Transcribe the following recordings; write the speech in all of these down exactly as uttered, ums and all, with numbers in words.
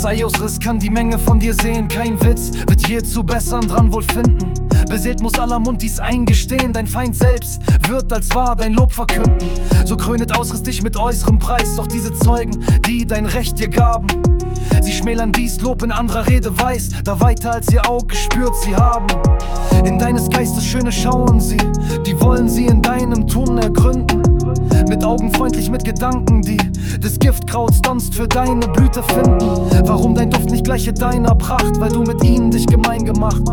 Sei Ausriss kann die Menge von dir sehen. Kein Witz, wird je zu bessern dran wohl finden. Beseelt muss aller Mund dies eingestehen. Dein Feind selbst wird als wahr dein Lob verkünden. So krönet Ausriss dich mit äußerem Preis. Doch diese Zeugen, die dein Recht dir gaben, sie schmälern dies Lob in anderer Rede weiß, da weiter als ihr Auge spürt sie haben. In deines Geistes Schöne schauen sie, die wollen sie in deinem Tun ergründen. Mit Augen freundlich, mit Gedanken, die des Giftkrauts sonst für deine Blüte finden. Warum dein Duft nicht gleiche deiner Pracht? Weil du mit ihnen dich gemein gemacht.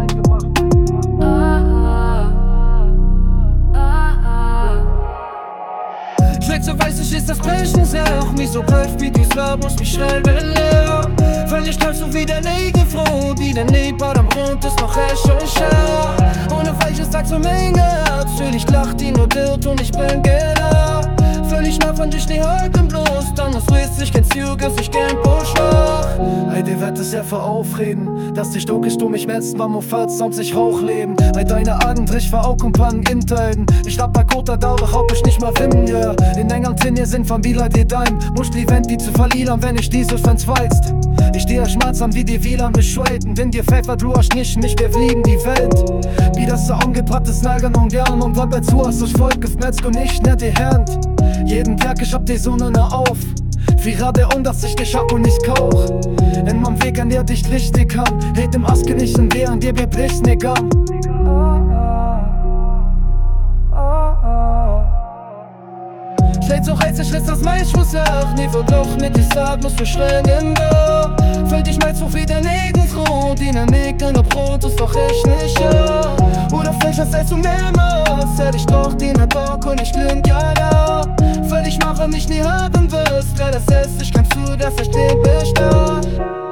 Schwätze weiß ich, ist das Brechen sehr. Auch mich so greift wie dies Lab, muss mich schnell belehren. Weil ich treib so wie der Lege froh, die der Nebel am Grund ist noch echt und schwer. Ohne weiches Tag zur Menge, natürlich lacht die nur dirt und ich bin gelacht. Völlig nah von dich die halten bloß, dann das Riss, ich kenn's Jürgens, ich kenn Buschloch. Hey, dir wird es ja veraufreden, dass dich du du mich metzt, man muss samt sich hochleben. Hey, deine Augendrich war auch Kumpan Intelden. Ich hab bei Kota da, doch hab ich nicht mal Wimmen, ja. In Engern Tinje sind von Bila die Deim. Muss die Wend die zu verlieren, wenn ich dieses verzweigst. Ich dir Schmerz an wie die Wieler beschulden. Denn dir Pfeffer, du hast nicht, nicht, wir fliegen die Welt. Wie das so umgebrattes Nagern und gern. Und bleib dazu, hast du's Volk gefmetzt und nicht nicht die Hand. Jeden Tag, ich hab die Sonne ne auf. Wie Rade um, dass ich dich hab und nicht kauch. In meinem Weg, an der dich richtig kann. Hält im Aske nicht in der, an dir wir bricht nicht an. Schlägt so heiß, ich lässt das Mensch muss auch. Nie wird doch mit dir sagen, musst du schreien da. Fällt dich mal zu wie der Negenfrau. Die ne Nägel nur Brot, ist doch echt nicht, ja. Oder vielleicht hast du mehrmals. Hätt ich doch die ne Bock und ich klingt ja da. Weil ich mache mich nie haben wirst. Weil das heißt, ich kann zu, dass ich den bestand.